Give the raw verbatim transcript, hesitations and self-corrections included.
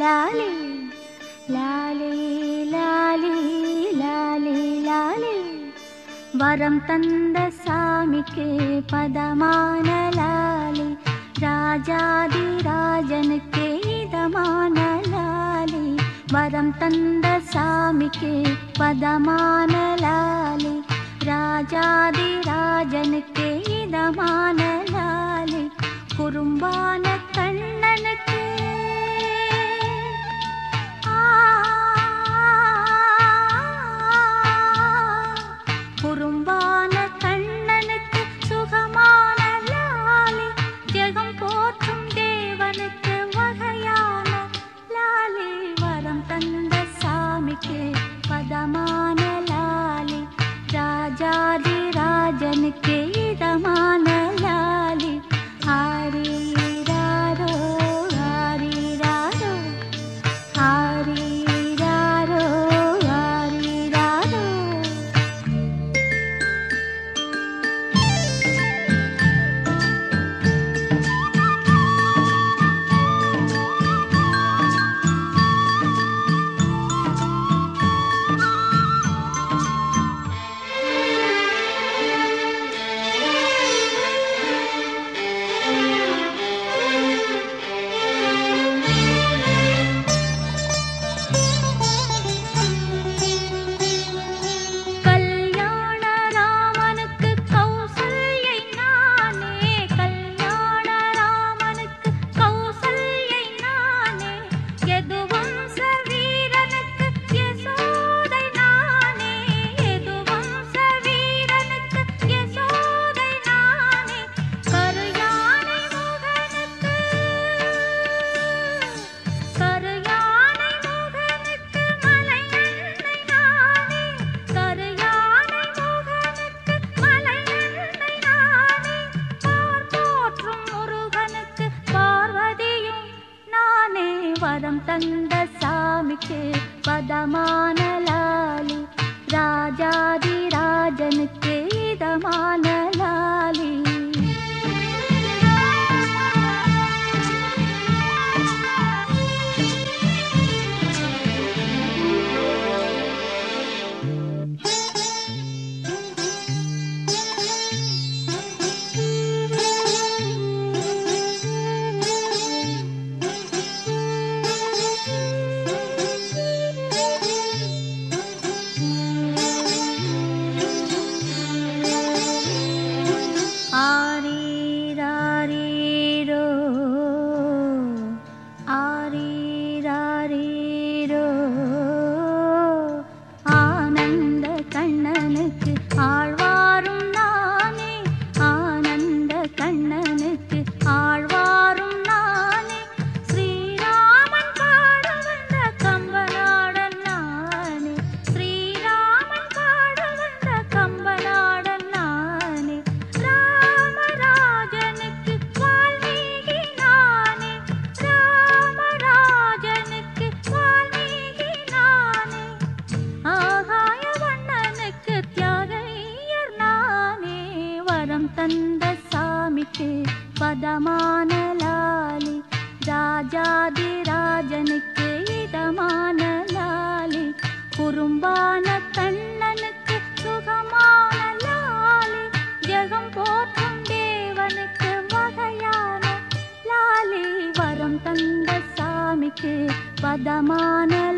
லாலி லாலி லாலி லாலி லாலி வரம் தந்த சாமிக்கு பதமான லாலி ராஜாதி ராஜனுக்கு இதமான லாலி வரம் தந்த சாமிக்கு பதமான லாலி ராஜாதி ராஜனுக்கு இதமான லாலி குறும்பான கண்ணனுக்கு குறும்பான கண்ணனுக்கு சுகமான லாலி ஜெகம் போற்றும் தேவனுக்கு வகையான லாலி வரம் தந்த சாமிக்கு பதமான லாலி ராஜாதி ராஜனுக்கு இதமான லாலி ஆரீராரோ ஆரீராரோ ஆரீராரோ ஆரீராரோ வரம் தந்த சாமிக்கு பதமான லாலி ராஜாதி ராஜனுக்கு இதமான லாலி ஆரீராரீரோ ஆரீராரீரோ ஆனந்த கண்ணனுக்கு ஆழ்வாரும் நானே ஆனந்த கண்ணனுக்கு ஆழ்வாரும் நானே ஸ்ரீராமன் பாட வந்த கம்பநாடன் நானே ஸ்ரீராமன் பாட வந்த கம்பநாடன் நானே ராமராஜனுக்கு வால்மீகி நானே ராமராஜனுக்கு வால்மீகி நானே ஆகாய வண்ணனுக்கு தியாகையர் நானே வரம் தந்த சாமிக்கு பதமான லாலி ராஜாதி ராஜனுக்கு இதமான லாலி குறும்பான கண்ணனுக்கு சுகமான லாலி ஜெகம் போற்றும் தேவனுக்கு வகையான லாலி வரம் தந்த சாமிக்கு பதமான